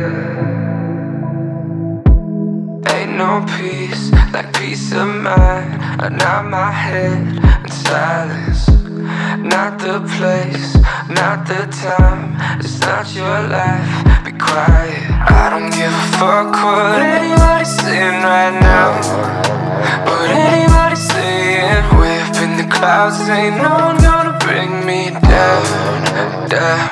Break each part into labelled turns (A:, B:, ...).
A: Ain't no peace like peace of mind. I nod my head in silence. Not the place, not the time. It's not your life, be quiet. I don't give a fuck what anybody's saying right now. What anybody's saying. Way up in the clouds, ain't no one gonna bring me down, down.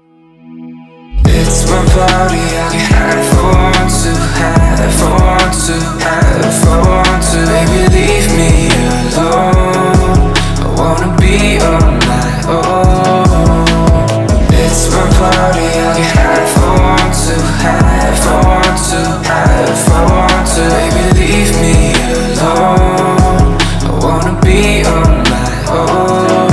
A: It's my party, I can have if I want to, have if I want to, have if I want to. Baby, leave me alone. I wanna be on my own. It's my party, I can have if I want to, have if I want to, have if I want to. Baby, leave me alone. I wanna be on my own.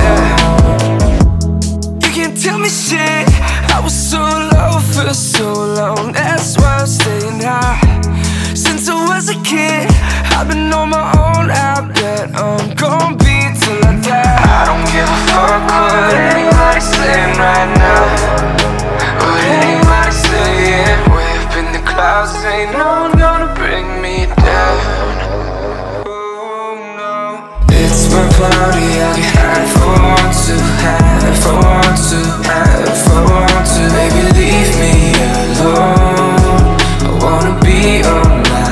A: You can't tell me shit. I was so low for so long, that's why I'm staying high. Since I was a kid, I've been on my own, I bet I'm gon' be till I die. I don't give a fuck what anybody's saying right now. What anybody's saying. Way up in the clouds, ain't no one gonna bring me down. Oh no. It's my party, I can have if I want to, have if I want to, have if I want to. Baby, leave me alone. I wanna be on my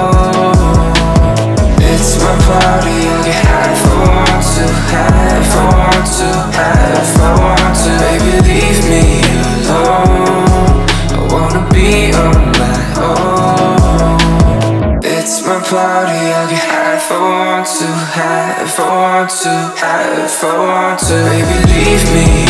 A: own. It's my party, I can have if I want to, have if I want to, have if I want to. Baby, leave me alone. I wanna be on my own. It's my party, I can have if I want to, have if I want to, have if I want to. Baby, leave me